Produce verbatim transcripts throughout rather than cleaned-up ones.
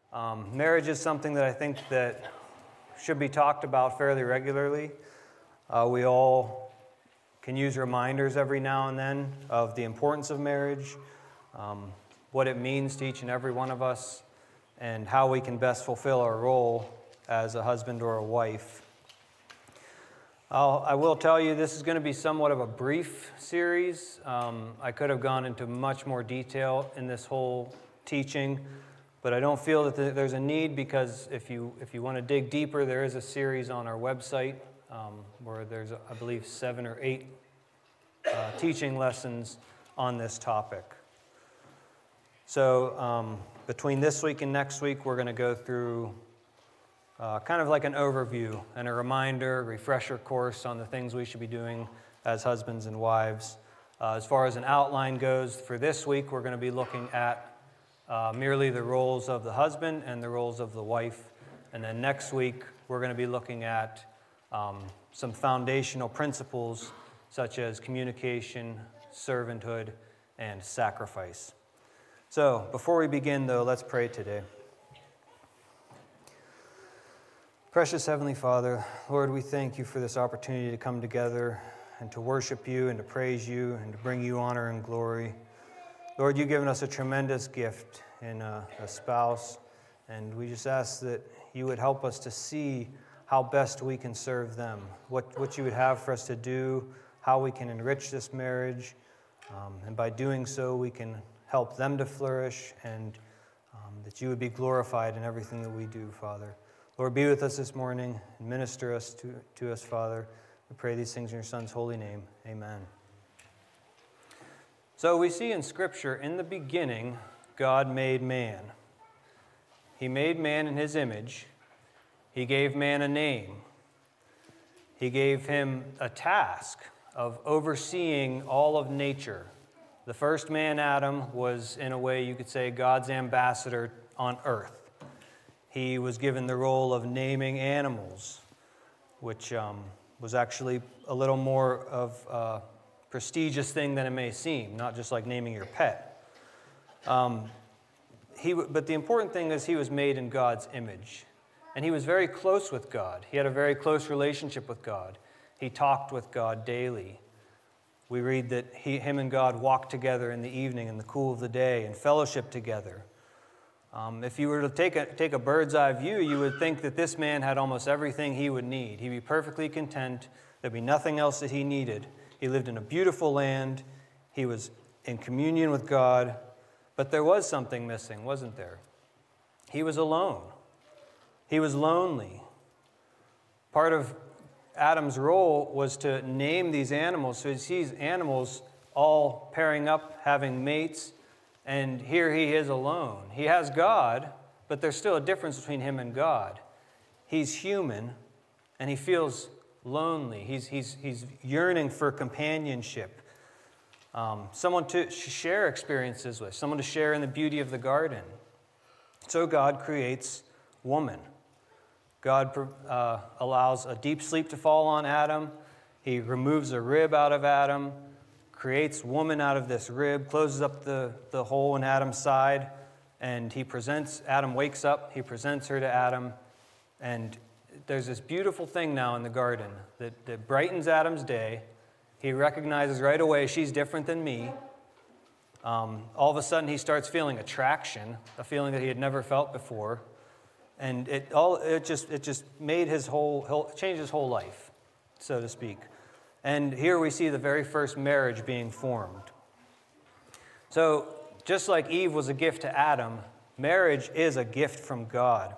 Um, marriage is something that I think that should be talked about fairly regularly. Uh, we all can use reminders every now and then of the importance of marriage, um, what it means to each and every one of us, and how we can best fulfill our role as a husband or a wife. I'll, I will tell you this is going to be somewhat of a brief series. Um, I could have gone into much more detail in this whole teaching, but I don't feel that the, there's a need, because if you if you want to dig deeper, there is a series on our website um, where there's, I believe, seven or eight uh, teaching lessons on this topic. So um, between this week and next week, we're going to go through Uh, kind of like an overview and a reminder, refresher course on the things we should be doing as husbands and wives. Uh, as far as an outline goes, for this week, we're going to be looking at uh, merely the roles of the husband and the roles of the wife. And then next week, we're going to be looking at um, some foundational principles such as communication, servanthood, and sacrifice. So before we begin, though, let's pray today. Precious Heavenly Father, Lord, we thank you for this opportunity to come together and to worship you and to praise you and to bring you honor and glory. Lord, you've given us a tremendous gift in a, a spouse, and we just ask that you would help us to see how best we can serve them, what, what you would have for us to do, how we can enrich this marriage, um, and by doing so we can help them to flourish, and um, that you would be glorified in everything that we do, Father. Lord, be with us this morning and minister us to, to us, Father. We pray these things in your Son's holy name. Amen. So we see in Scripture, in the beginning, God made man. He made man in his image. He gave man a name. He gave him a task of overseeing all of nature. The first man, Adam, was, in a way, you could say, God's ambassador on earth. He was given the role of naming animals, which um, was actually a little more of a prestigious thing than it may seem, not just like naming your pet. Um, he, but the important thing is he was made in God's image, and he was very close with God. He had a very close relationship with God. He talked with God daily. We read that he, him and God walked together in the evening in the cool of the day and fellowship together. Um, if you were to take a, take a bird's eye view, you would think that this man had almost everything he would need. He'd be perfectly content. There'd be nothing else that he needed. He lived in a beautiful land. He was in communion with God. But there was something missing, wasn't there? He was alone. He was lonely. Part of Adam's role was to name these animals. So he sees animals all pairing up, having mates. And here he is alone. He has God, but there's still a difference between him and God. He's human, and he feels lonely. He's, he's, he's yearning for companionship, um, someone to share experiences with, someone to share in the beauty of the garden. So God creates woman. God uh, allows a deep sleep to fall on Adam. He removes a rib out of Adam, creates woman out of this rib, closes up the, the hole in Adam's side, and he presents, Adam wakes up, he presents her to Adam, and there's this beautiful thing now in the garden that, that brightens Adam's day. He recognizes right away she's different than me. Um, all of a sudden he starts feeling attraction, a feeling that he had never felt before, and it all it just it just made his whole, whole changed his whole life, so to speak. And here we see the very first marriage being formed. So, just like Eve was a gift to Adam, marriage is a gift from God.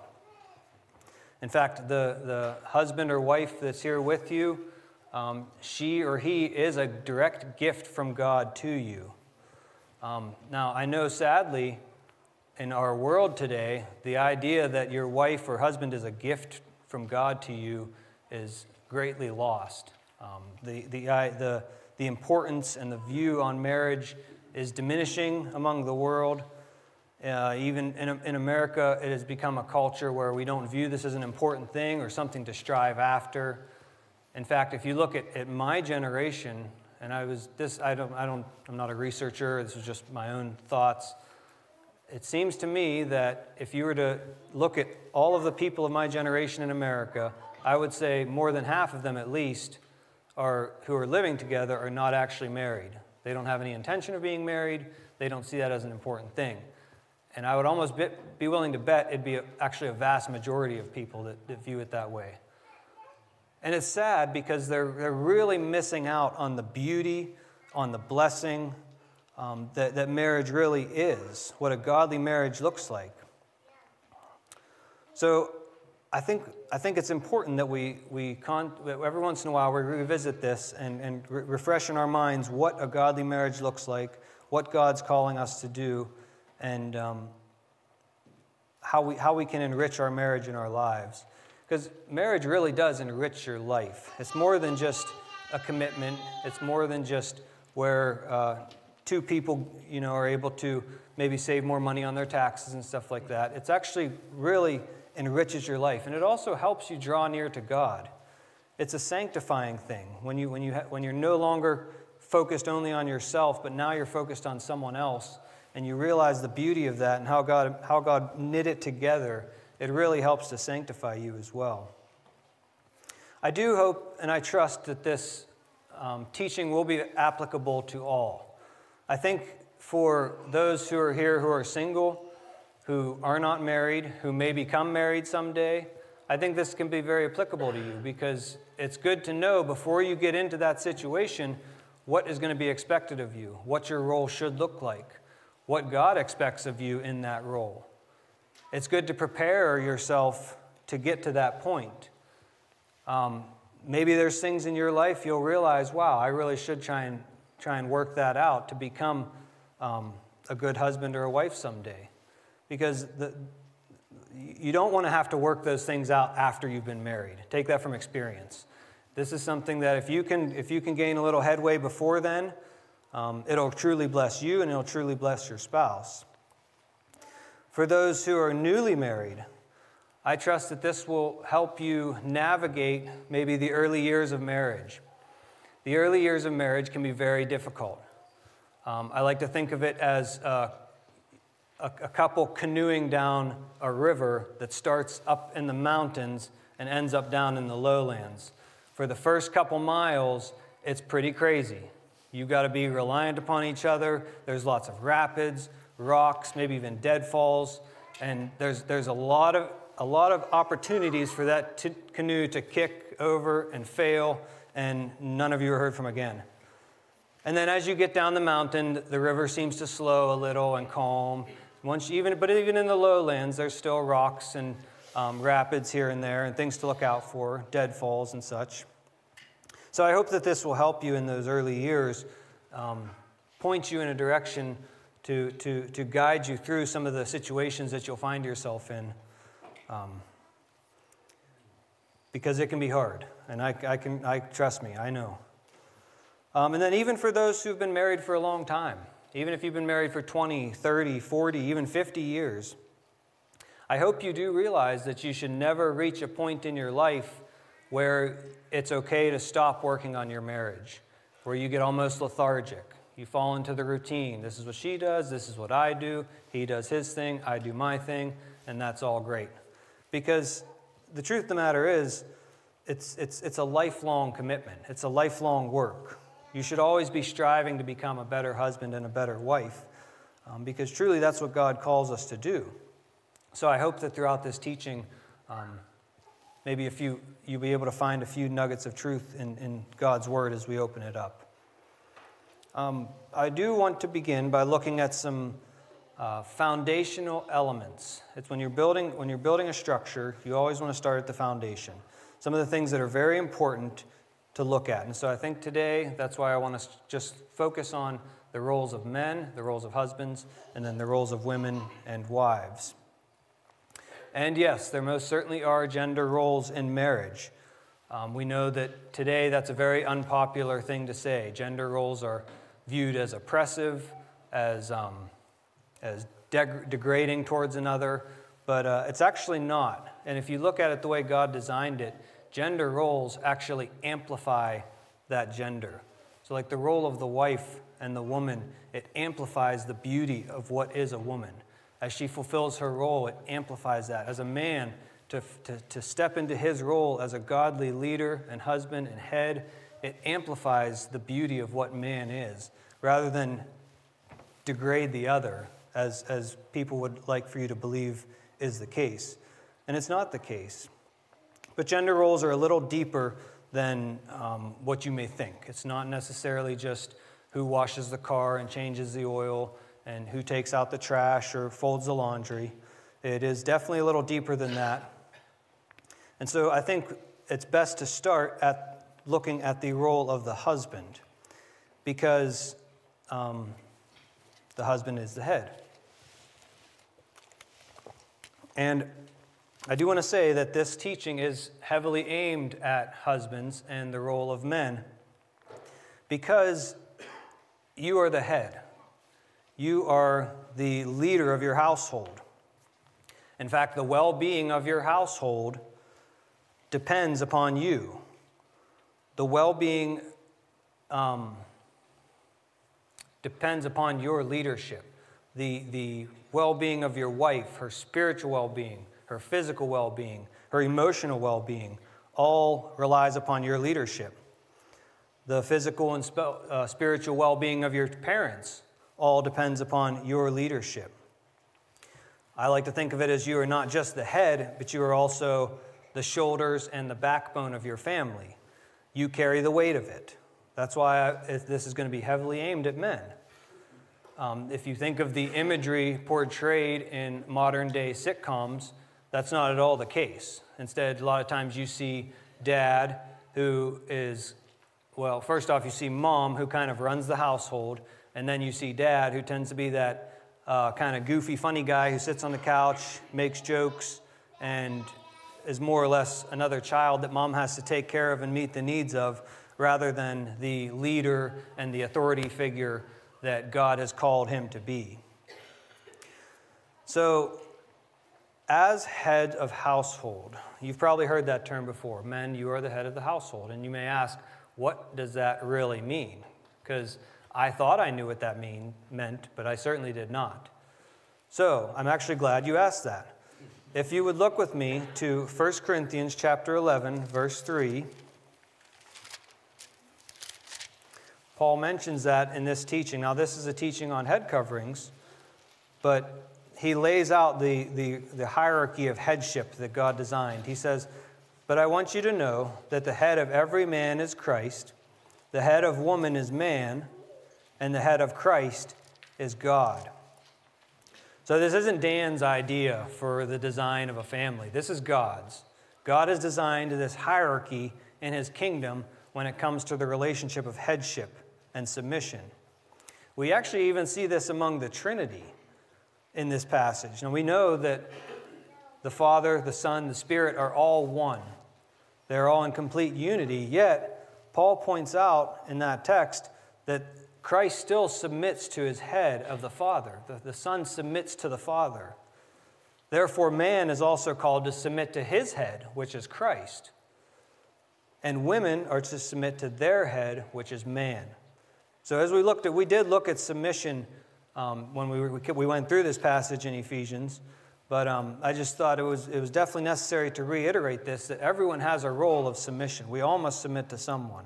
In fact, the, the husband or wife that's here with you, um, she or he is a direct gift from God to you. Um, now, I know sadly, in our world today, the idea that your wife or husband is a gift from God to you is greatly lost. Um, the, the, the, the importance and the view on marriage is diminishing among the world. Uh, even in, in America, it has become a culture where we don't view this as an important thing or something to strive after. In fact, if you look at, at my generation, and I was this, I don't, I don't, I'm not a researcher. This is just my own thoughts. it seems to me that if you were to look at all of the people of my generation in America, I would say more than half of them at least are, who are living together are not actually married. They don't have any intention of being married. They don't see that as an important thing. And I would almost be, be willing to bet it'd be a, actually a vast majority of people that, that view it that way. And it's sad because they're, they're really missing out on the beauty, on the blessing um, that, that marriage really is, what a godly marriage looks like. So I think, I think it's important that we, we con- every once in a while we revisit this and, and re- refresh in our minds what a godly marriage looks like, what God's calling us to do, and um, how we, how we can enrich our marriage in our lives. Because marriage really does enrich your life. It's more than just a commitment. It's more than just where uh, two people, you know, are able to maybe save more money on their taxes and stuff like that. It's actually really enriches your life, and it also helps you draw near to God. It's a sanctifying thing when you when you ha- when you're no longer focused only on yourself, but now you're focused on someone else, and you realize the beauty of that and how God how God knit it together. It really helps to sanctify you as well. I do hope and I trust that this um, teaching will be applicable to all. I think for those who are here who are single, who are not married, who may become married someday, I think this can be very applicable to you because it's good to know before you get into that situation what is going to be expected of you, what your role should look like, what God expects of you in that role. It's good to prepare yourself to get to that point. Um, maybe there's things in your life you'll realize, wow, I really should try and try and work that out to become um, a good husband or a wife someday. Because the, you don't want to have to work those things out after you've been married. Take that from experience. This is something that if you can, if you can gain a little headway before then, um, it'll truly bless you and it'll truly bless your spouse. For those who are newly married, I trust that this will help you navigate maybe the early years of marriage. The early years of marriage can be very difficult. Um, I like to think of it as uh, a, a couple canoeing down a river that starts up in the mountains and ends up down in the lowlands. For the first couple miles, it's pretty crazy. You've got to be reliant upon each other. There's lots of rapids, rocks, maybe even deadfalls, and there's there's a lot of a lot of opportunities for that t- canoe to kick over and fail, and none of you are heard from again. And then as you get down the mountain, the river seems to slow a little and calm. Once you even, but even in the lowlands, there's still rocks and um, rapids here and there, and things to look out for, deadfalls and such. So I hope that this will help you in those early years, um, point you in a direction to, to, to guide you through some of the situations that you'll find yourself in. Um, because it can be hard, and I, I can, I trust me, I know. Um, and then even for those who've been married for a long time, even if you've been married for twenty, thirty, forty, even fifty years, I hope you do realize that you should never reach a point in your life where it's okay to stop working on your marriage, where you get almost lethargic. You fall into the routine. This is what she does, this is what I do, he does his thing, I do my thing, and that's all great. Because the truth of the matter is, it's, it's, it's a lifelong commitment. It's a lifelong work. You should always be striving to become a better husband and a better wife, um, because truly that's what God calls us to do. So I hope that throughout this teaching, um, maybe a few, you'll be able to find a few nuggets of truth in, in God's Word as we open it up. Um, I do want to begin by looking at some uh, foundational elements. It's when you're building when you're building a structure, you always want to start at the foundation. Some of the things that are very important to look at. And so I think today, that's why I want to just focus on the roles of men, the roles of husbands, and then the roles of women and wives. And yes, there most certainly are gender roles in marriage. Um, we know that today that's a very unpopular thing to say. Gender roles are viewed as oppressive, as um, as deg- degrading towards another, but uh, it's actually not. And if you look at it the way God designed it, gender roles actually amplify that gender. So like the role of the wife and the woman, it amplifies the beauty of what is a woman. as she fulfills her role, it amplifies that. As a man, to, to, to step into his role as a godly leader and husband and head, it amplifies the beauty of what man is, rather than degrade the other, as, as people would like for you to believe is the case. And it's not the case. But gender roles are a little deeper than um, what you may think. It's not necessarily just who washes the car and changes the oil and who takes out the trash or folds the laundry. It is definitely a little deeper than that. And so I think it's best to start at looking at the role of the husband, because um, the husband is the head. And I do want to say that this teaching is heavily aimed at husbands and the role of men, because you are the head. You are the leader of your household. In fact, the well-being of your household depends upon you. The well-being um, depends upon your leadership. The, the well-being of your wife, her spiritual well-being, her physical well-being, her emotional well-being, all relies upon your leadership. The physical and sp- uh, spiritual well-being of your parents all depends upon your leadership. I like to think of it as you are not just the head, but you are also the shoulders and the backbone of your family. You carry the weight of it. That's why I, this is going to be heavily aimed at men. Um, if you think of the imagery portrayed in modern-day sitcoms, that's not at all the case. Instead, a lot of times you see dad who is, well, first off, you see mom who kind of runs the household, and then you see dad who tends to be that uh, kind of goofy, funny guy who sits on the couch, makes jokes, and is more or less another child that mom has to take care of and meet the needs of, rather than the leader and the authority figure that God has called him to be. So, as head of household, you've probably heard that term before. Men, you are the head of the household. And you may ask, what does that really mean? Because I thought I knew what that mean, meant, but I certainly did not. So, I'm actually glad you asked that. If you would look with me to First Corinthians chapter eleven, verse three, Paul mentions that in this teaching. Now, this is a teaching on head coverings, but he lays out the, the, the hierarchy of headship that God designed. He says, "But I want you to know that the head of every man is Christ, the head of woman is man, and the head of Christ is God." So this isn't Dan's idea for the design of a family. This is God's. God has designed this hierarchy in his kingdom when it comes to the relationship of headship and submission. We actually even see this among the Trinity in this passage. Now we know that the Father, the Son, the Spirit are all one. They're all in complete unity, yet Paul points out in that text that Christ still submits to his head of the Father. The, the Son submits to the Father. Therefore, man is also called to submit to his head, which is Christ. And women are to submit to their head, which is man. So as we looked at, we did look at submission um, when we, were, we went through this passage in Ephesians, but um, I just thought it was, it was definitely necessary to reiterate this, that everyone has a role of submission. We all must submit to someone.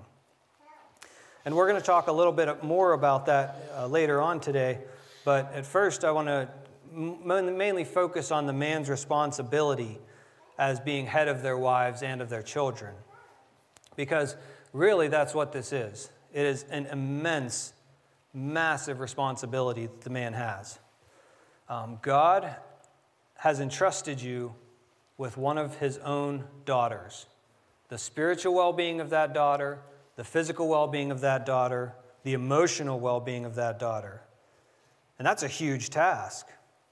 And we're going to talk a little bit more about that uh, later on today. But at first, I want to m- mainly focus on the man's responsibility as being head of their wives and of their children. Because really, that's what this is. It is an immense, massive responsibility that the man has. Um, God has entrusted you with one of his own daughters. The spiritual well-being of that daughter, the physical well-being of that daughter, the emotional well-being of that daughter. And that's a huge task.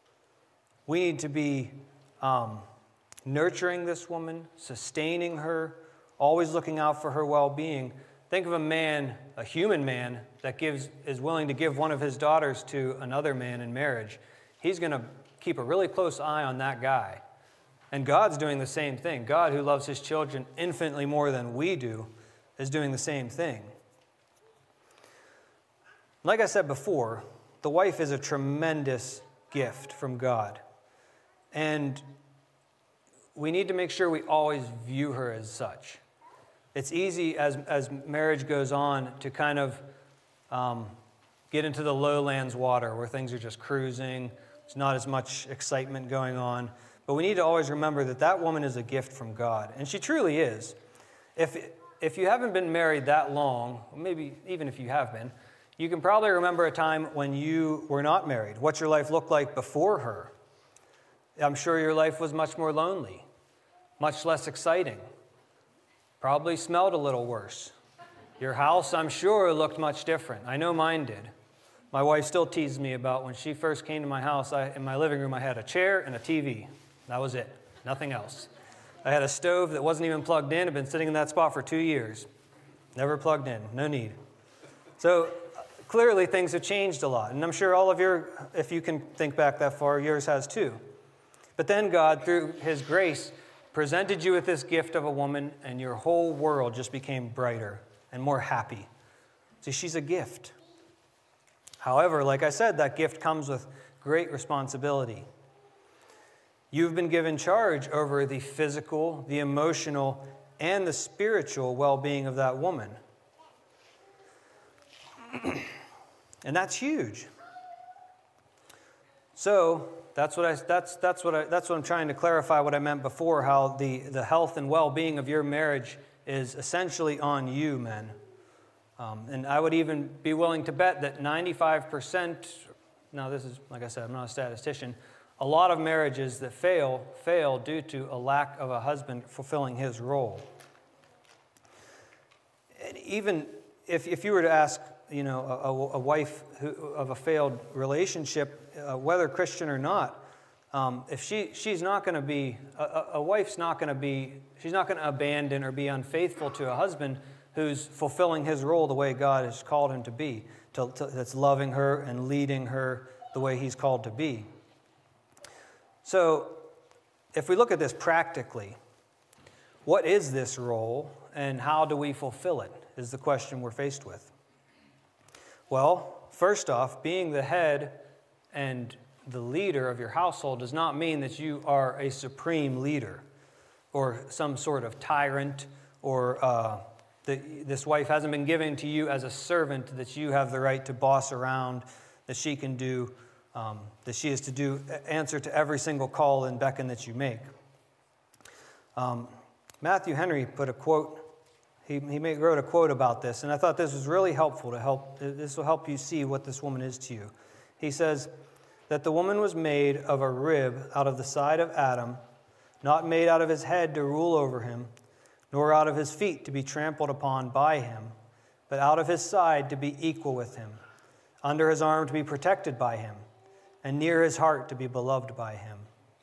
We need to be um, nurturing this woman, sustaining her, always looking out for her well-being. Think of a man, a human man, that gives is willing to give one of his daughters to another man in marriage. He's going to keep a really close eye on that guy. And God's doing the same thing. God, who loves his children infinitely more than we do, is doing the same thing. Like I said before, the wife is a tremendous gift from God. And we need to make sure we always view her as such. It's easy as, as marriage goes on to kind of um, get into the lowlands water where things are just cruising. There's not as much excitement going on. But we need to always remember that that woman is a gift from God. And she truly is. If, if you haven't been married that long, maybe even if you have been, you can probably remember a time when you were not married, what your life looked like before her. I'm sure your life was much more lonely, much less exciting, probably smelled a little worse. Your house, I'm sure, looked much different. I know mine did. My wife still teases me about when she first came to my house, I, in my living room, I had a chair and a T V. That was it, nothing else. I had a stove that wasn't even plugged in. I'd been sitting in that spot for two years. Never plugged in, no need. So clearly things have changed a lot. And I'm sure all of your, if you can think back that far, yours has too. But then God, through his grace, presented you with this gift of a woman, and your whole world just became brighter and more happy. See, she's a gift. However, like I said, that gift comes with great responsibility. You've been given charge over the physical, the emotional, and the spiritual well-being of that woman. And that's huge. So that's what I that's that's what I that's what I'm trying to clarify what I meant before, how the, the health and well-being of your marriage is essentially on you, men. Um, and I would even be willing to bet that ninety-five percent, now this is, like I said, I'm not a statistician, a lot of marriages that fail, fail due to a lack of a husband fulfilling his role. And even if, if you were to ask, you know, a, a wife who, of a failed relationship, uh, whether Christian or not, um, if she she's not going to be, a, a wife's not going to be, she's not going to abandon or be unfaithful to a husband who's fulfilling his role the way God has called him to be, to, to, that's loving her and leading her the way he's called to be. So if we look at this practically, what is this role and how do we fulfill it is the question we're faced with. Well, first off, being the head and the leader of your household does not mean that you are a supreme leader or some sort of tyrant, or uh, the, this wife hasn't been given to you as a servant that you have the right to boss around, that she can do, um, that she is to do, answer to every single call and beckon that you make. Um, Matthew Henry put a quote, he, he made, wrote a quote about this, and I thought this was really helpful to help, this will help you see what this woman is to you. He says that the woman was made of a rib out of the side of Adam, not made out of his head to rule over him, nor out of his feet to be trampled upon by him, but out of his side to be equal with him, under his arm to be protected by him, and near his heart to be beloved by him.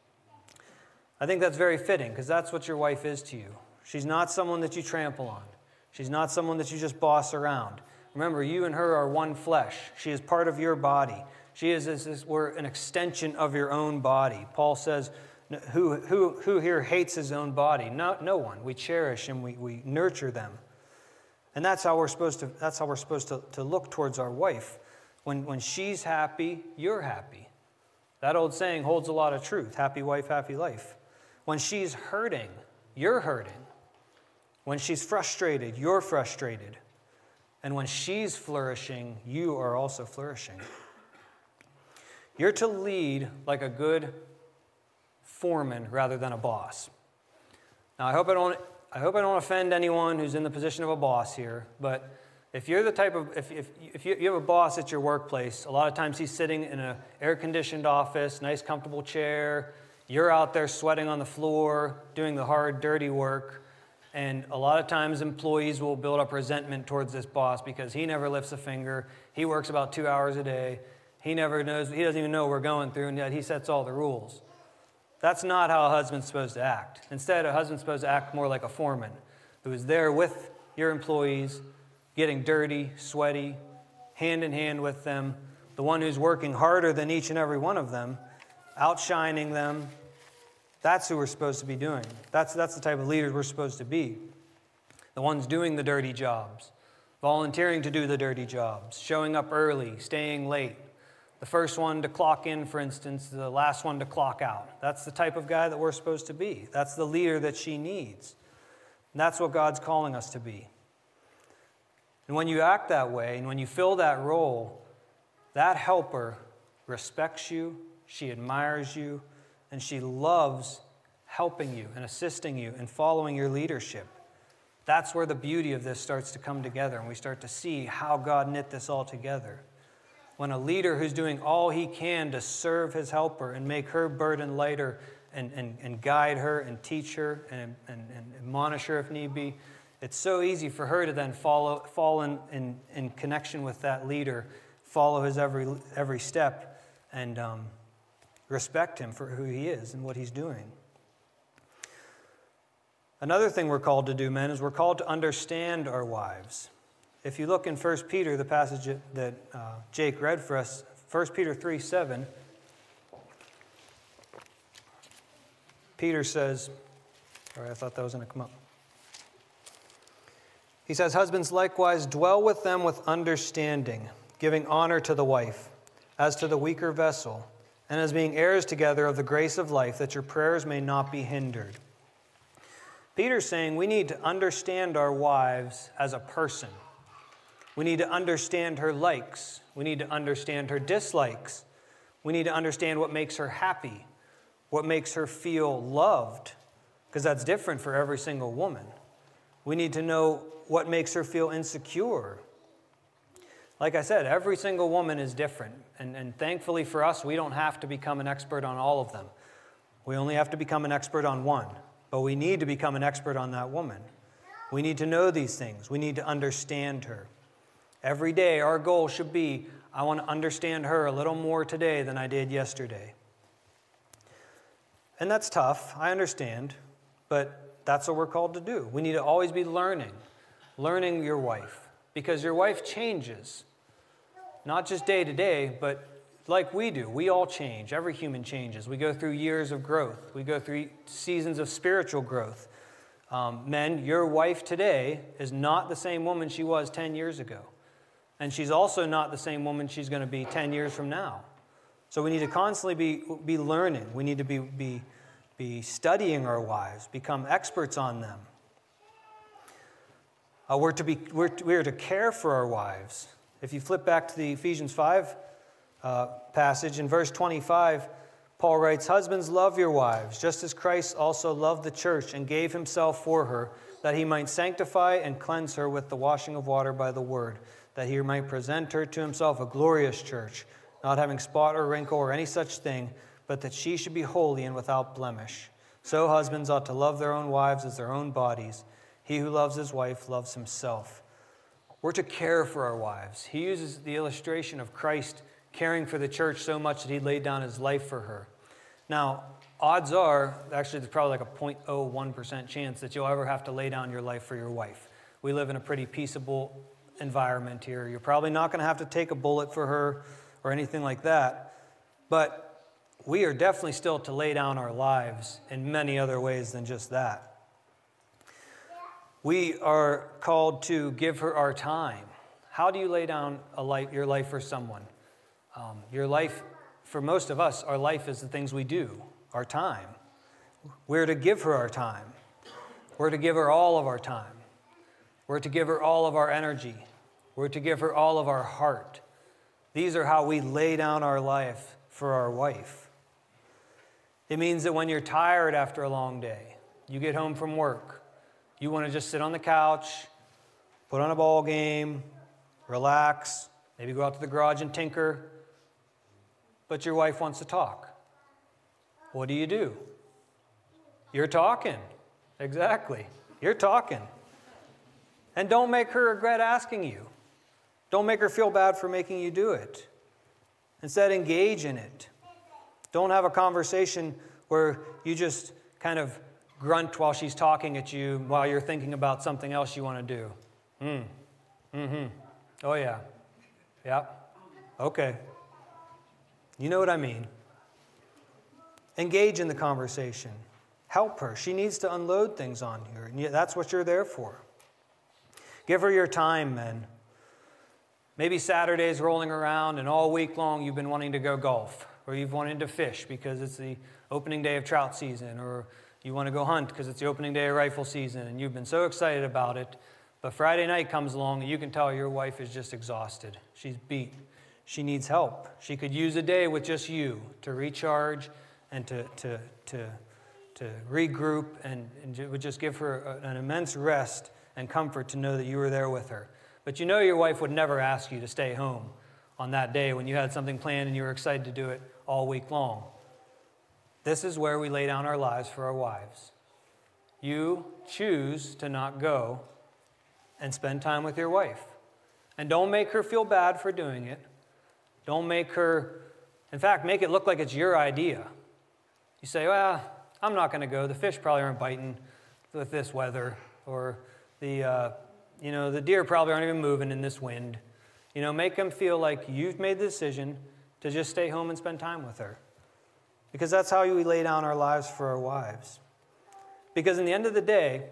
I think that's very fitting, because that's what your wife is to you. She's not someone that you trample on. She's not someone that you just boss around. Remember, you and her are one flesh. She is part of your body. She is, is, is we're an extension of your own body. Paul says, Who, who, who here hates his own body? No, no one. We cherish and we, we nurture them. And that's how we're supposed to, that's how we're supposed to, to look towards our wife. When, when she's happy, you're happy. That old saying holds a lot of truth. Happy wife, happy life. When she's hurting, you're hurting. When she's frustrated, you're frustrated. And when she's flourishing, you are also flourishing. You're to lead like a good foreman rather than a boss. Now, I hope I don't I hope I don't offend anyone who's in the position of a boss here, but if you're the type of, if, if, if you, you have a boss at your workplace, a lot of times he's sitting in an air-conditioned office, nice comfortable chair, you're out there sweating on the floor, doing the hard, dirty work, and a lot of times employees will build up resentment towards this boss because he never lifts a finger, he works about two hours a day, he never knows, he doesn't even know what we're going through, and yet he sets all the rules. That's not how a husband's supposed to act. Instead, a husband's supposed to act more like a foreman who is there with your employees, getting dirty, sweaty, hand in hand with them, the one who's working harder than each and every one of them, outshining them. That's who we're supposed to be doing. That's, that's the type of leaders we're supposed to be. The ones doing the dirty jobs, volunteering to do the dirty jobs, showing up early, staying late, The first one to clock in, for instance, the last one to clock out. That's the type of guy that we're supposed to be. That's the leader that she needs. And that's what God's calling us to be. And when you act that way, and when you fill that role, that helper respects you, she admires you, and she loves helping you and assisting you and following your leadership. That's where the beauty of this starts to come together, and we start to see how God knit this all together. When a leader who's doing all he can to serve his helper and make her burden lighter and, and, and guide her and teach her and, and, and admonish her if need be, it's so easy for her to then follow, fall in, in, in connection with that leader, follow his every, every step, and um, respect him for who he is and what he's doing. Another thing we're called to do, men, is we're called to understand our wives. If you look in First Peter, the passage that uh, Jake read for us, First Peter three seven, Peter says, all right, I thought that was going to come up. He says, husbands, likewise, dwell with them with understanding, giving honor to the wife, as to the weaker vessel, and as being heirs together of the grace of life, that your prayers may not be hindered. Peter's saying we need to understand our wives as a person. We need to understand her likes. We need to understand her dislikes. We need to understand what makes her happy, what makes her feel loved, because that's different for every single woman. We need to know what makes her feel insecure. Like I said, every single woman is different, and, and thankfully for us, we don't have to become an expert on all of them. We only have to become an expert on one. But we need to become an expert on that woman. We need to know these things. We need to understand her. Every day, our goal should be, I want to understand her a little more today than I did yesterday. And that's tough, I understand, but that's what we're called to do. We need to always be learning, learning your wife, because your wife changes, not just day to day, but like we do. We all change. Every human changes. We go through years of growth. We go through seasons of spiritual growth. Um, men, your wife today is not the same woman she was ten years ago. And she's also not the same woman she's going to be ten years from now. So we need to constantly be, be learning. We need to be, be, be studying our wives, become experts on them. Uh, we're, to be, we're, we're to care for our wives. If you flip back to the Ephesians five Uh, passage, in verse twenty-five, Paul writes, husbands, love your wives, just as Christ also loved the church and gave himself for her, that he might sanctify and cleanse her with the washing of water by the word, that he might present her to himself a glorious church, not having spot or wrinkle or any such thing, but that she should be holy and without blemish. So husbands ought to love their own wives as their own bodies. He who loves his wife loves himself. We're to care for our wives. He uses the illustration of Christ caring for the church so much that he laid down his life for her. Now, odds are, actually there's probably like a zero point zero one percent chance that you'll ever have to lay down your life for your wife. We live in a pretty peaceable environment here. You're probably not going to have to take a bullet for her or anything like that. But we are definitely still to lay down our lives in many other ways than just that. We are called to give her our time. How do you lay down a life, your life for someone? Um, your life, for most of us, our life is the things we do, our time. We're to give her our time. We're to give her all of our time. We're to give her all of our energy. We're to give her all of our heart. These are how we lay down our life for our wife. It means that when you're tired after a long day, you get home from work, you want to just sit on the couch, put on a ball game, relax, maybe go out to the garage and tinker, but your wife wants to talk. What do you do? You're talking. Exactly. You're talking. And don't make her regret asking you. Don't make her feel bad for making you do it. Instead, engage in it. Don't have a conversation where you just kind of grunt while she's talking at you while you're thinking about something else you want to do. Mm. Mm-hmm. Oh, yeah. Yep. Okay. You know what I mean. Engage in the conversation. Help her. She needs to unload things on you, and that's what you're there for. Give her your time, men. Maybe Saturday's rolling around and all week long you've been wanting to go golf, or you've wanted to fish because it's the opening day of trout season, or you want to go hunt because it's the opening day of rifle season, and you've been so excited about it. But Friday night comes along and you can tell your wife is just exhausted. She's beat. She needs help. She could use a day with just you to recharge and to, to, to, to regroup, and, and it would just give her a, an immense rest and comfort to know that you were there with her. But you know your wife would never ask you to stay home on that day when you had something planned and you were excited to do it all week long. This is where we lay down our lives for our wives. You choose to not go and spend time with your wife. And don't make her feel bad for doing it. Don't make her, in fact, make it look like it's your idea. You say, well, I'm not going to go. The fish probably aren't biting with this weather, or the, uh, you know, the deer probably aren't even moving in this wind. You know, make them feel like you've made the decision to just stay home and spend time with her. Because that's how we lay down our lives for our wives. Because in the end of the day,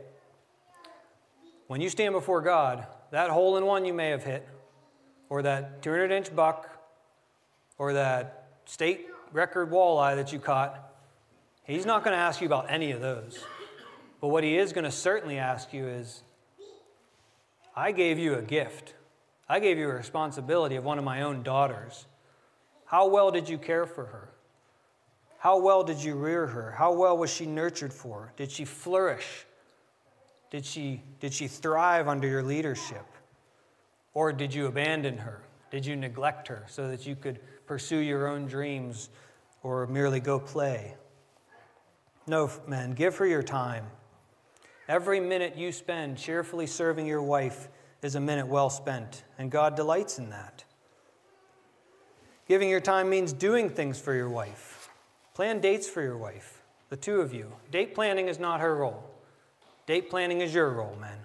when you stand before God, that hole in one you may have hit, or that two hundred inch buck, or that state record walleye that you caught, he's not going to ask you about any of those. But what he is going to certainly ask you is, I gave you a gift. I gave you a responsibility of one of my own daughters. How well did you care for her? How well did you rear her? How well was she nurtured for? Did she flourish? Did she, did she thrive under your leadership? Or did you abandon her? Did you neglect her so that you could pursue your own dreams or merely go play? No, men, give her your time. Every minute you spend cheerfully serving your wife is a minute well spent, and God delights in that. Giving your time means doing things for your wife. Plan dates for your wife, the two of you. Date planning is not her role. Date planning is your role, men.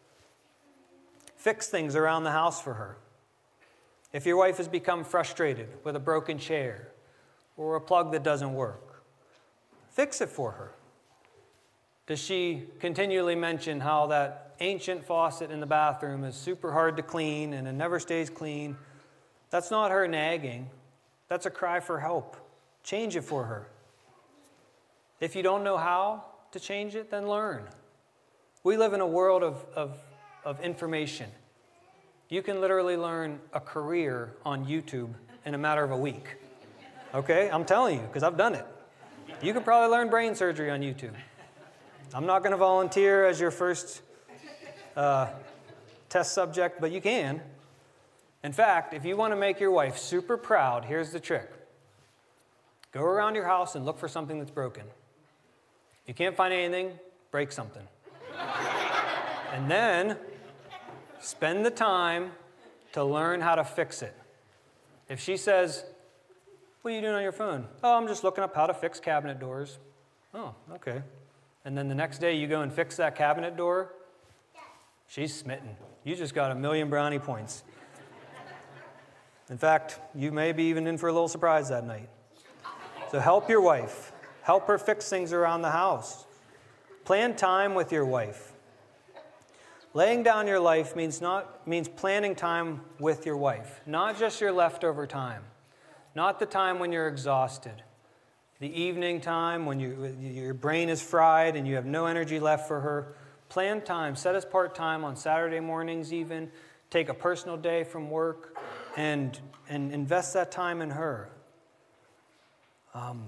Fix things around the house for her. If your wife has become frustrated with a broken chair or a plug that doesn't work, fix it for her. Does she continually mention how that ancient faucet in the bathroom is super hard to clean and it never stays clean? That's not her nagging. That's a cry for help. Change it for her. If you don't know how to change it, then learn. We live in a world of, of, of information. You can literally learn a career on YouTube in a matter of a week. Okay? I'm telling you, because I've done it. You could probably learn brain surgery on YouTube. I'm not going to volunteer as your first uh, test subject, but you can. In fact, if you want to make your wife super proud, here's the trick. Go around your house and look for something that's broken. If you can't find anything, break something. And then spend the time to learn how to fix it. If she says, what are you doing on your phone? Oh, I'm just looking up how to fix cabinet doors. Oh, okay. And then the next day you go and fix that cabinet door, she's smitten. You just got a million brownie points. In fact, you may be even in for a little surprise that night. So help your wife. Help her fix things around the house. Plan time with your wife. Laying down your life means not means planning time with your wife, not just your leftover time, not the time when you're exhausted, the evening time when you, your brain is fried and you have no energy left for her. Plan time, set apart time on Saturday mornings even, take a personal day from work and, and invest that time in her. Um,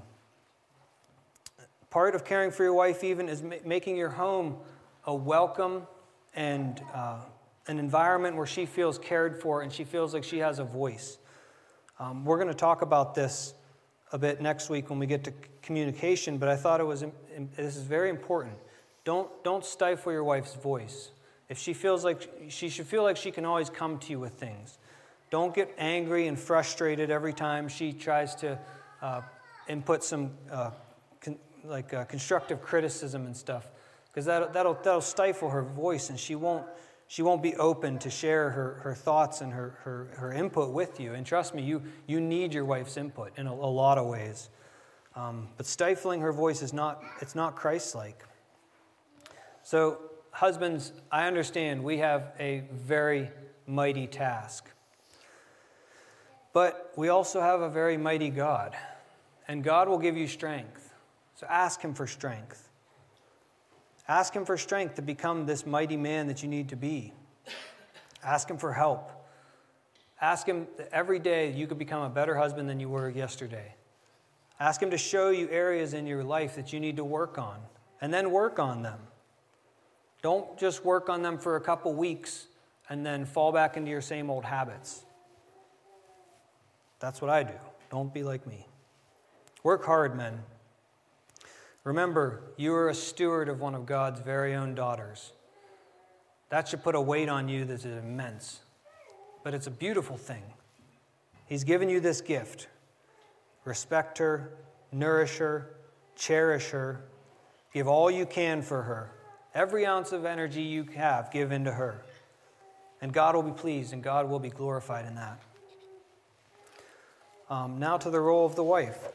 part of caring for your wife even is ma- making your home a welcome and uh, an environment where she feels cared for and she feels like she has a voice. Um, we're going to talk about this a bit next week when we get to communication, but I thought it was this is very important. Don't don't stifle your wife's voice. If she feels like she should feel like she can always come to you with things. Don't get angry and frustrated every time she tries to uh, input some uh, con- like uh, constructive criticism and stuff, because that that'll that'll stifle her voice and she won't she won't be open to share her, her thoughts and her, her, her input with you. And trust me, you you need your wife's input in a, a lot of ways. Um, but stifling her voice is not it's not Christ-like. So husbands, I understand we have a very mighty task. But we also have a very mighty God, and God will give you strength. So ask him for strength. Ask him for strength to become this mighty man that you need to be. Ask him for help. Ask him that every day you could become a better husband than you were yesterday. Ask him to show you areas in your life that you need to work on, and then work on them. Don't just work on them for a couple weeks and then fall back into your same old habits. That's what I do. Don't be like me. Work hard, men. Remember, you are a steward of one of God's very own daughters. That should put a weight on you that is immense. But it's a beautiful thing. He's given you this gift. Respect her, nourish her, cherish her. Give all you can for her. Every ounce of energy you have, give into her. And God will be pleased and God will be glorified in that. Um, now to the role of the wife.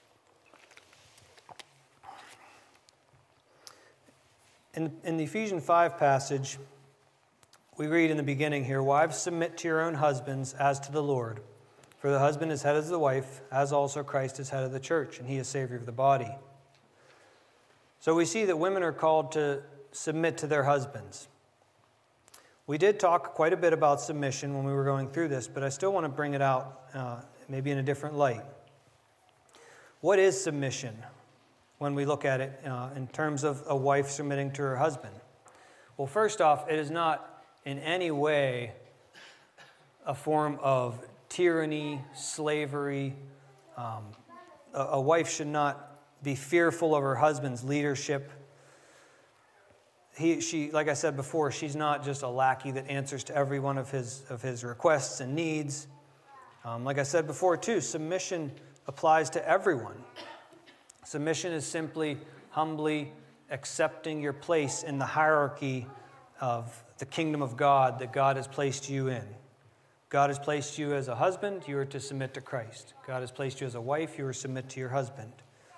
In, in the Ephesians five passage, we read in the beginning here, "Wives, submit to your own husbands as to the Lord. For the husband is head of the wife, as also Christ is head of the church, and he is Savior of the body." So we see that women are called to submit to their husbands. We did talk quite a bit about submission when we were going through this, but I still want to bring it out uh, maybe in a different light. What is submission when we look at it uh, in terms of a wife submitting to her husband? Well, first off, it is not in any way a form of tyranny, slavery. Um, a, a wife should not be fearful of her husband's leadership. He, she, like I said before, she's not just a lackey that answers to every one of his, of his requests and needs. Um, like I said before, too, submission applies to everyone. Submission is simply humbly accepting your place in the hierarchy of the kingdom of God that God has placed you in. God has placed you as a husband, you are to submit to Christ. God has placed you as a wife, you are to submit to your husband.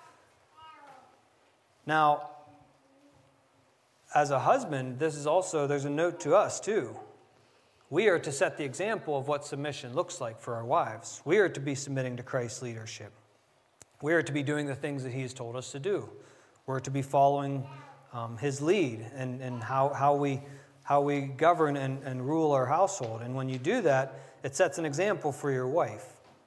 Now, as a husband, this is also, there's a note to us too. We are to set the example of what submission looks like for our wives. We are to be submitting to Christ's leadership. We are to be doing the things that he has told us to do. We're to be following um, his lead and, and how, how, we, how we govern and, and rule our household. And when you do that, it sets an example for your wife.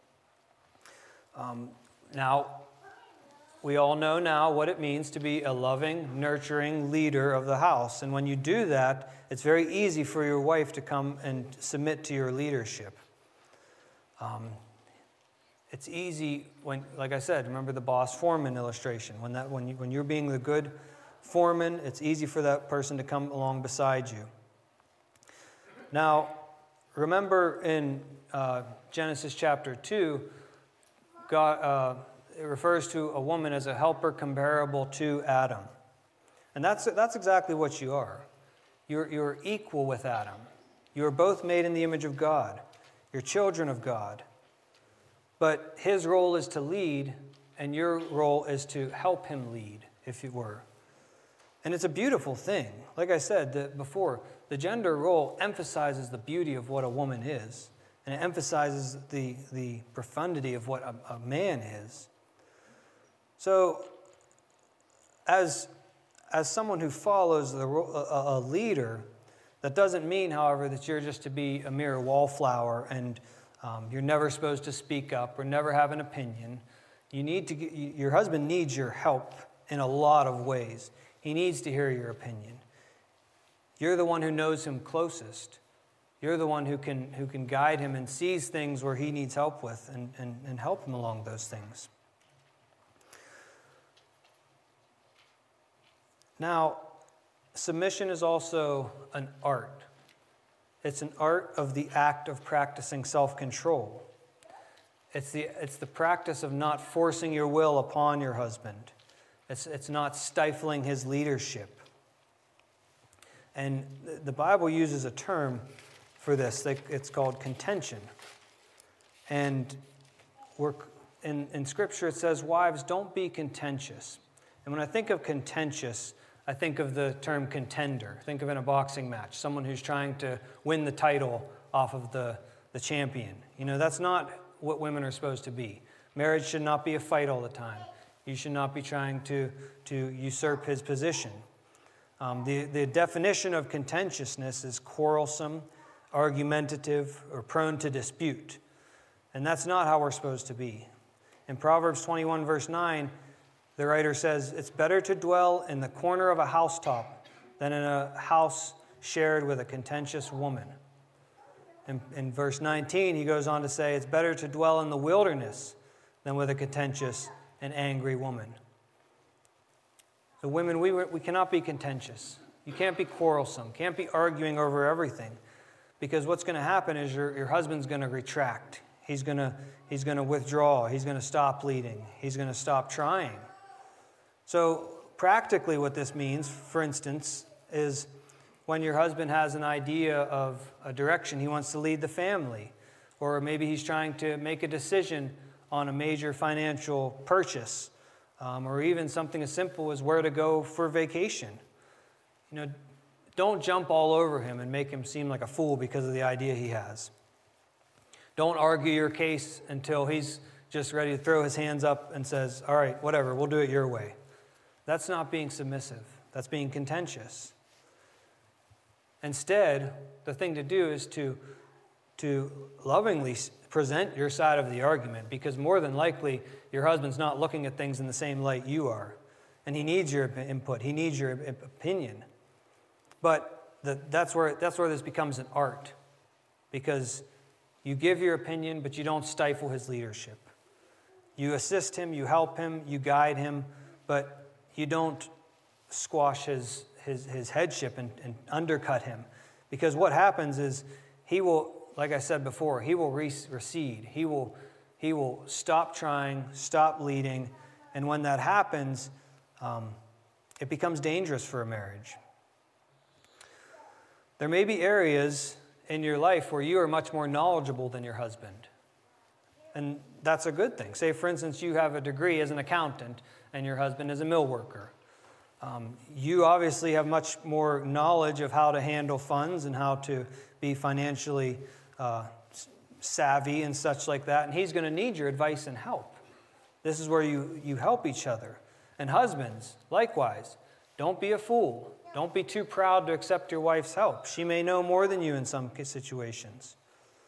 Um, now, we all know now what it means to be a loving, nurturing leader of the house. And when you do that, it's very easy for your wife to come and submit to your leadership. Um, it's easy when, like I said, remember the boss-foreman illustration. When, that, when, you, when you're being the good foreman, it's easy for that person to come along beside you. Now, remember in uh, Genesis chapter two, God... Uh, it refers to a woman as a helper comparable to Adam. And that's, that's exactly what you are. You're, you're equal with Adam. You are both made in the image of God. You're children of God. But his role is to lead, and your role is to help him lead, if you were. And it's a beautiful thing. Like I said the, before, the gender role emphasizes the beauty of what a woman is, and it emphasizes the, the profundity of what a, a man is. So, as, as someone who follows the, a, a leader, that doesn't mean, however, that you're just to be a mere wallflower and um, you're never supposed to speak up or never have an opinion. You need to get, your husband needs your help in a lot of ways. He needs to hear your opinion. You're the one who knows him closest. You're the one who can, who can guide him and sees things where he needs help with and, and, and help him along those things. Now, submission is also an art. It's an art of the act of practicing self-control. It's the, it's the practice of not forcing your will upon your husband. It's, it's not stifling his leadership. And the Bible uses a term for this. It's called contention. And we're, in, in Scripture it says, wives, don't be contentious. And when I think of contentious, I think of the term contender. Think of in a boxing match, someone who's trying to win the title off of the, the champion. You know, that's not what women are supposed to be. Marriage should not be a fight all the time. You should not be trying to, to usurp his position. Um, the, the definition of contentiousness is quarrelsome, argumentative, or prone to dispute. And that's not how we're supposed to be. In Proverbs twenty-one, verse nine, the writer says, it's better to dwell in the corner of a housetop than in a house shared with a contentious woman. In, in verse nineteen, he goes on to say, it's better to dwell in the wilderness than with a contentious and angry woman. So women, we, we cannot be contentious. You can't be quarrelsome. Can't be arguing over everything. Because what's going to happen is your, your husband's going to retract. He's going to, he's going to withdraw. He's going to stop leading. He's going to stop trying. So practically what this means, for instance, is when your husband has an idea of a direction he wants to lead the family, or maybe he's trying to make a decision on a major financial purchase, um, or even something as simple as where to go for vacation. You know, don't jump all over him and make him seem like a fool because of the idea he has. Don't argue your case until he's just ready to throw his hands up and says, all right, whatever, we'll do it your way. That's not being submissive. That's being contentious. Instead, the thing to do is to, to lovingly present your side of the argument, because more than likely your husband's not looking at things in the same light you are. And he needs your input. He needs your opinion. But the, that's where, that's where this becomes an art, because you give your opinion, but you don't stifle his leadership. You assist him, you help him, you guide him, but you don't squash his, his, his headship and, and undercut him. Because what happens is he will, like I said before, he will recede. He will, he will stop trying, stop leading, and when that happens, um, it becomes dangerous for a marriage. There may be areas in your life where you are much more knowledgeable than your husband. And that's a good thing. Say, for instance, you have a degree as an accountant and your husband is a mill worker. Um, you obviously have much more knowledge of how to handle funds and how to be financially uh, savvy and such like that. And he's going to need your advice and help. This is where you, you help each other. And husbands, likewise, don't be a fool. Don't be too proud to accept your wife's help. She may know more than you in some situations.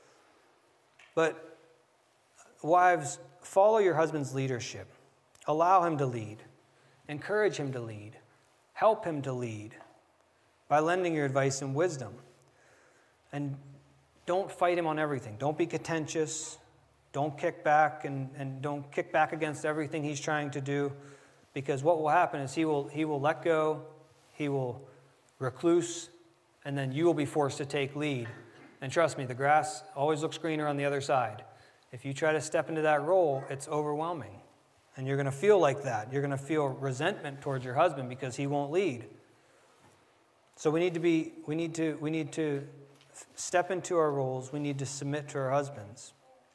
But wives, follow your husband's leadership. Allow him to lead. Encourage him to lead. Help him to lead by lending your advice and wisdom. And don't fight him on everything. Don't be contentious. Don't kick back and, and don't kick back against everything he's trying to do, because what will happen is he will, he will let go. He will recluse, and then you will be forced to take lead. And trust me, the grass always looks greener on the other side. If you try to step into that role, it's overwhelming. And you're going to feel like that. You're going to feel resentment towards your husband because he won't lead. So we need to be, we need to, we need to step into our roles. We need to submit to our husbands.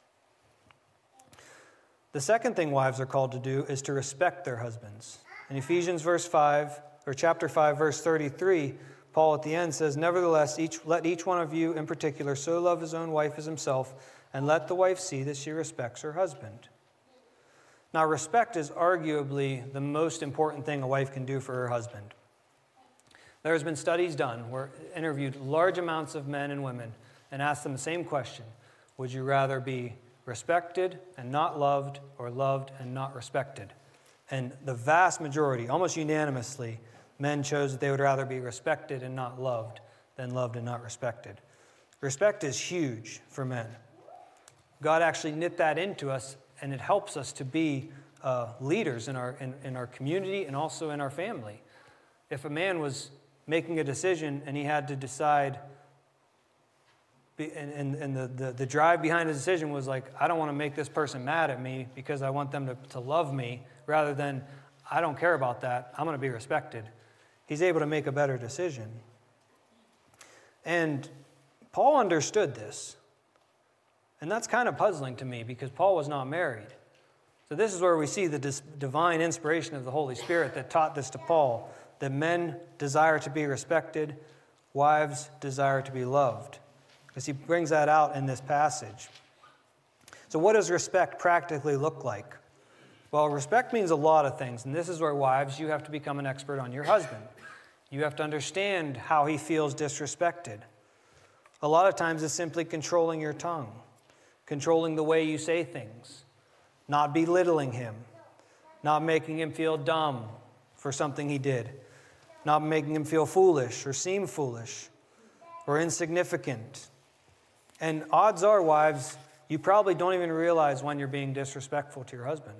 The second thing wives are called to do is to respect their husbands. In Ephesians verse five, or chapter five, verse thirty-three, Paul at the end says, nevertheless, each, let each one of you in particular so love his own wife as himself, and let the wife see that she respects her husband. Now, respect is arguably the most important thing a wife can do for her husband. There's been studies done where interviewed large amounts of men and women and asked them the same question. Would you rather be respected and not loved, or loved and not respected? And the vast majority, almost unanimously, men chose that they would rather be respected and not loved than loved and not respected. Respect is huge for men. God actually knit that into us, and it helps us to be uh, leaders in our, in, in our community and also in our family. If a man was making a decision and he had to decide, and, and, and the, the, the drive behind his decision was like, I don't want to make this person mad at me because I want them to, to love me, rather than, I don't care about that, I'm going to be respected. He's able to make a better decision. And Paul understood this. And that's kind of puzzling to me, because Paul was not married. So this is where we see the dis- divine inspiration of the Holy Spirit that taught this to Paul, that men desire to be respected, wives desire to be loved. Because he brings that out in this passage. So what does respect practically look like? Well, respect means a lot of things, and this is where, wives, you have to become an expert on your husband. You have to understand how he feels disrespected. A lot of times it's simply controlling your tongue, controlling the way you say things, not belittling him, not making him feel dumb for something he did, not making him feel foolish or seem foolish or insignificant. And odds are, wives, you probably don't even realize when you're being disrespectful to your husband.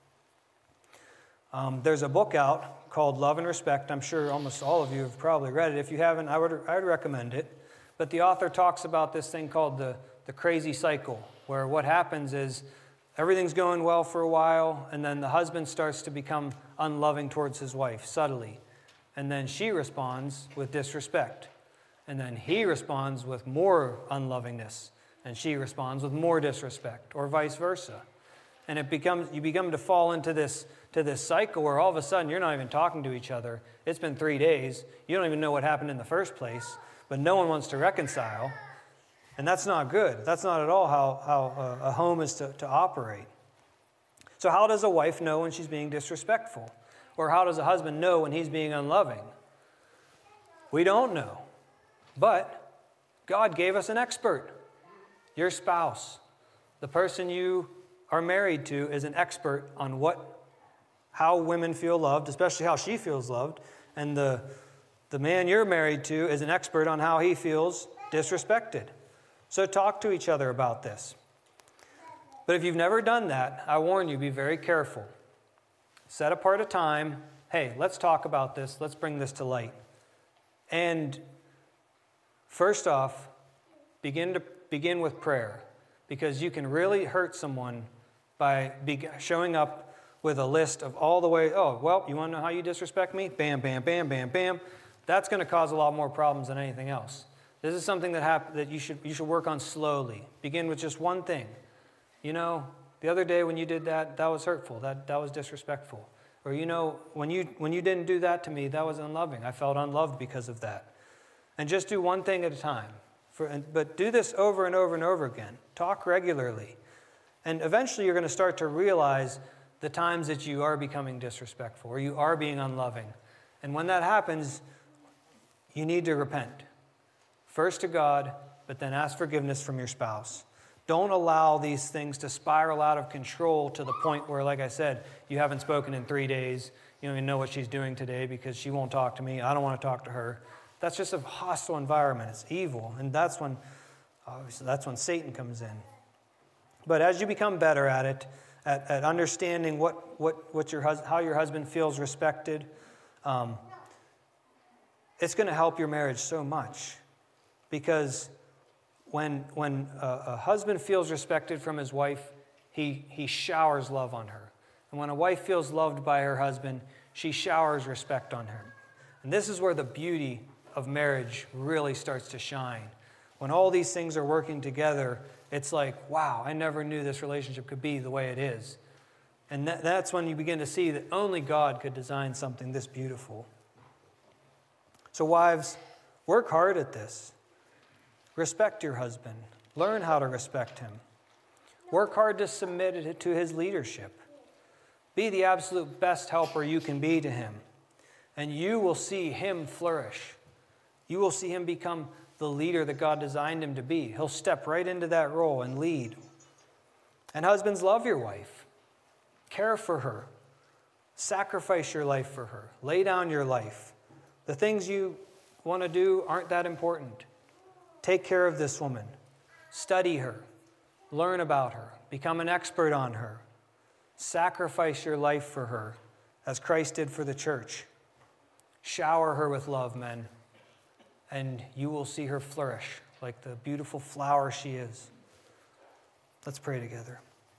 Um, there's a book out called Love and Respect. I'm sure almost all of you have probably read it. If you haven't, I would, I would recommend it. But the author talks about this thing called the, the crazy cycle, where what happens is everything's going well for a while, and then the husband starts to become unloving towards his wife, subtly. And then she responds with disrespect. And then he responds with more unlovingness, and she responds with more disrespect, or vice versa. And it becomes you become to fall into this, to this cycle where all of a sudden you're not even talking to each other. It's been three days. You don't even know what happened in the first place, but no one wants to reconcile. And that's not good. That's not at all how, how a home is to, to operate. So how does a wife know when she's being disrespectful? Or how does a husband know when he's being unloving? We don't know. But God gave us an expert. Your spouse, the person you are married to, is an expert on what, how women feel loved, especially how she feels loved. And the, the man you're married to is an expert on how he feels disrespected. So talk to each other about this. But if you've never done that, I warn you, be very careful. Set apart a time. Hey, let's talk about this. Let's bring this to light. And first off, begin to begin with prayer, because you can really hurt someone by be showing up with a list of all the way, oh, well, you want to know how you disrespect me? Bam, bam, bam, bam, bam. That's going to cause a lot more problems than anything else. This is something that hap- that you should you should work on slowly. Begin with just one thing. You know, the other day when you did that, that was hurtful. That that was disrespectful. Or, you know, when you when you didn't do that to me, that was unloving. I felt unloved because of that. And just do one thing at a time. For, but do this over and over and over again. Talk regularly. And eventually you're going to start to realize the times that you are becoming disrespectful or you are being unloving. And when that happens, you need to repent. First to God, but then ask forgiveness from your spouse. Don't allow these things to spiral out of control to the point where, like I said, you haven't spoken in three days. You don't even know what she's doing today because she won't talk to me. I don't want to talk to her. That's just a hostile environment. It's evil. And that's when, obviously, that's when Satan comes in. But as you become better at it, at, at understanding what, what, what your hus- how your husband feels respected, um, it's going to help your marriage so much. Because when, when a, a husband feels respected from his wife, he, he showers love on her. And when a wife feels loved by her husband, she showers respect on him. And this is where the beauty of marriage really starts to shine. When all these things are working together, it's like, wow, I never knew this relationship could be the way it is. And that, that's when you begin to see that only God could design something this beautiful. So wives, work hard at this. Respect your husband. Learn how to respect him. Work hard to submit to his leadership. Be the absolute best helper you can be to him. And you will see him flourish. You will see him become the leader that God designed him to be. He'll step right into that role and lead. And husbands, love your wife. Care for her. Sacrifice your life for her. Lay down your life. The things you want to do aren't that important. Take care of this woman. Study her. Learn about her. Become an expert on her. Sacrifice your life for her, as Christ did for the church. Shower her with love, men, and you will see her flourish like the beautiful flower she is. Let's pray together.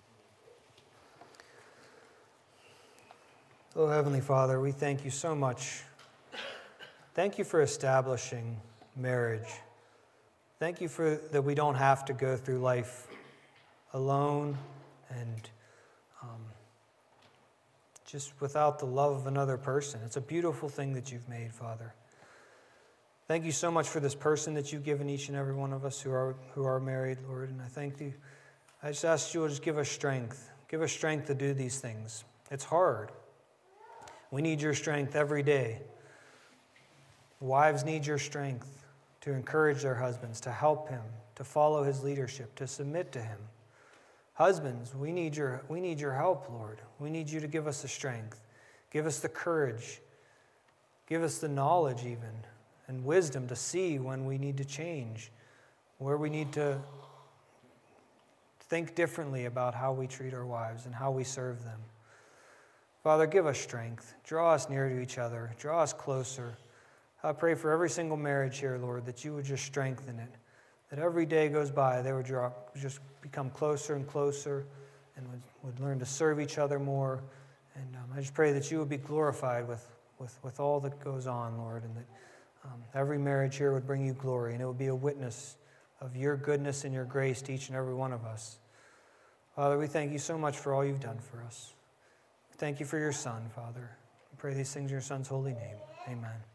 Oh, Heavenly Father, we thank you so much. Thank you for establishing marriage. Thank you for that we don't have to go through life alone and um, just without the love of another person. It's a beautiful thing that you've made, Father. Thank you so much for this person that you've given each and every one of us who are who are married, Lord. And I thank you I just ask you to just give us strength. Give us strength to do these things. It's hard. We need your strength every day. Wives need your strength to encourage their husbands, to help him, to follow his leadership, to submit to him. Husbands, we need your, we need your help, Lord. We need you to give us the strength. Give us the courage. Give us the knowledge even and wisdom to see when we need to change, where we need to think differently about how we treat our wives and how we serve them. Father, give us strength. Draw us near to each other. Draw us closer. I pray for every single marriage here, Lord, that you would just strengthen it. That every day goes by, they would draw, just become closer and closer and would, would learn to serve each other more. And um, I just pray that you would be glorified with, with, with all that goes on, Lord, and that um, every marriage here would bring you glory, and it would be a witness of your goodness and your grace to each and every one of us. Father, we thank you so much for all you've done for us. Thank you for your Son, Father. We pray these things in your Son's holy name. Amen.